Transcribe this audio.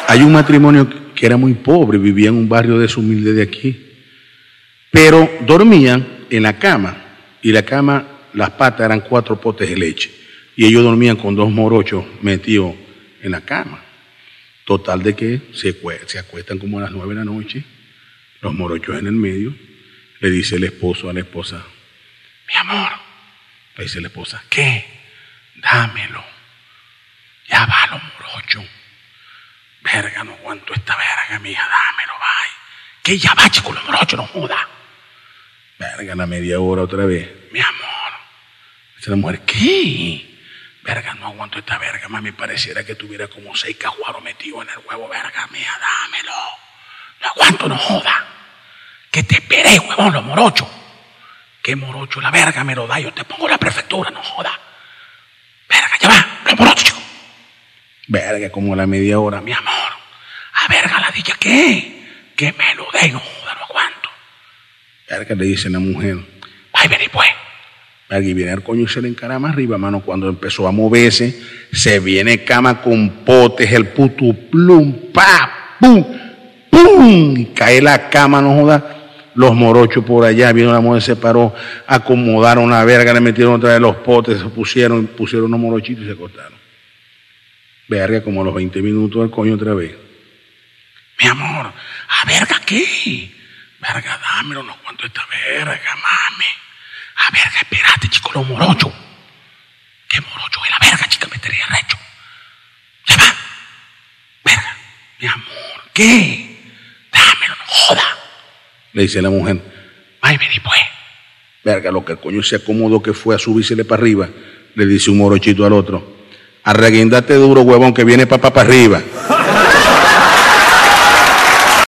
hay un matrimonio que era muy pobre, vivía en un barrio deshumilde de aquí, pero dormían en la cama, y la cama, las patas eran 4 potes de leche, y ellos dormían con 2 morochos metidos en la cama. Total de que se acuestan como a las 9 de la noche, los morochos en el medio. Le dice el esposo a la esposa: mi amor, le dice la esposa, ¿qué? Dámelo. Ya va los morochos. Verga, no aguanto esta verga, mija, dámelo, bye. Que ya va, chico, los morochos, no joda. Verga, la media hora otra vez. Mi amor. Dice la mujer, ¿qué? Verga, no aguanto esta verga, mami, pareciera que tuviera como 6 cajuaros metidos en el huevo, verga, mía, dámelo. No aguanto, no joda. Que te esperé, huevón, los morochos. ¿Qué morocho? La verga me lo da, yo te pongo la prefectura, no joda. Verga, ya va, los morochos, chico. Verga, como a la media hora, mi amor. A verga, la dicha, ¿qué? Que me lo dé, no joda, no aguanto. Verga, le dice la mujer, ay, vení pues. Verga, y viene el coño y se le encarama arriba, mano. Cuando empezó a moverse, se viene cama con potes, el puto plum, pa, pum, pum. Y cae la cama, no joda. Los morochos por allá, vino la mujer, se paró, acomodaron la verga, le metieron otra vez los potes, se pusieron unos morochitos y se cortaron. Verga, como a los 20 minutos el coño otra vez. Mi amor, ¿a verga qué? Verga, dámelo, no aguanto esta verga, mami. A verga, espérate, chico, los morochos. ¿Qué morocho es la verga, chica? Me estaría recho. Ya va. Verga, mi amor, ¿qué? Dámelo, no joda. Le dice la mujer, ay, vení pues. Verga, lo que el coño se acomodó que fue a subírsele para arriba, le dice un morochito al otro, arreguindate duro, huevón, que viene para arriba.